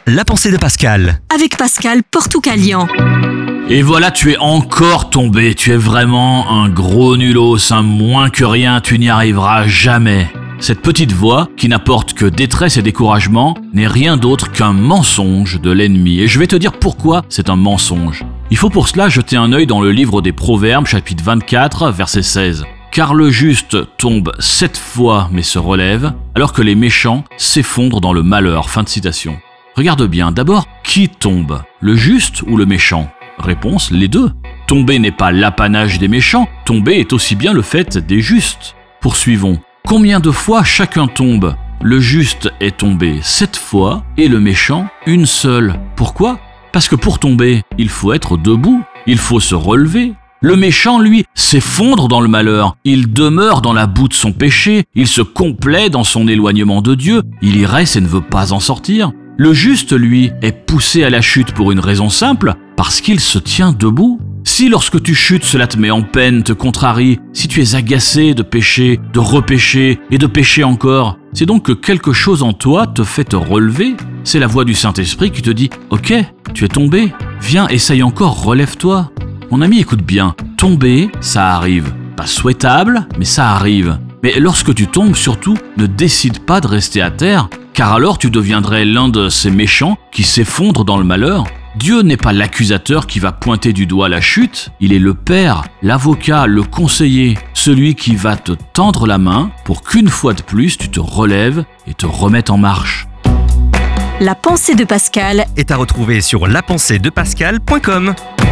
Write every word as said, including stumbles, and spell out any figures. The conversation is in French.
la pensée de Pascal. Avec Pascal Portucalian. Et voilà, tu es encore tombé. Tu es vraiment un gros nulos, un moins que rien. Tu n'y arriveras jamais. Cette petite voix, qui n'apporte que détresse et découragement, n'est rien d'autre qu'un mensonge de l'ennemi. Et je vais te dire pourquoi c'est un mensonge. Il faut pour cela jeter un œil dans le livre des Proverbes, chapitre vingt-quatre, verset seize. « Car le juste tombe sept fois mais se relève, alors que les méchants s'effondrent dans le malheur. » Fin de citation. Regarde bien, d'abord, qui tombe ? Le juste ou le méchant ? Réponse, les deux. Tomber n'est pas l'apanage des méchants, tomber est aussi bien le fait des justes. Poursuivons. Combien de fois chacun tombe ? Le juste est tombé sept fois et le méchant une seule. Pourquoi ? Parce que pour tomber, il faut être debout, il faut se relever. Le méchant, lui, s'effondre dans le malheur, il demeure dans la boue de son péché, il se complaît dans son éloignement de Dieu, il y reste et ne veut pas en sortir. Le juste, lui, est poussé à la chute pour une raison simple, parce qu'il se tient debout. Si lorsque tu chutes, cela te met en peine, te contrarie, si tu es agacé de pécher, de repécher et de pécher encore, c'est donc que quelque chose en toi te fait te relever. C'est la voix du Saint-Esprit qui te dit « Ok, tu es tombé, viens, essaye encore, relève-toi ». Mon ami, écoute bien, tomber, ça arrive. Pas souhaitable, mais ça arrive. Mais lorsque tu tombes, surtout, ne décide pas de rester à terre, car alors tu deviendrais l'un de ces méchants qui s'effondrent dans le malheur. Dieu n'est pas l'accusateur qui va pointer du doigt la chute, il est le Père, l'avocat, le conseiller, celui qui va te tendre la main pour qu'une fois de plus tu te relèves et te remettes en marche. La pensée de Pascal Est à retrouver sur la pensée de pascal point com.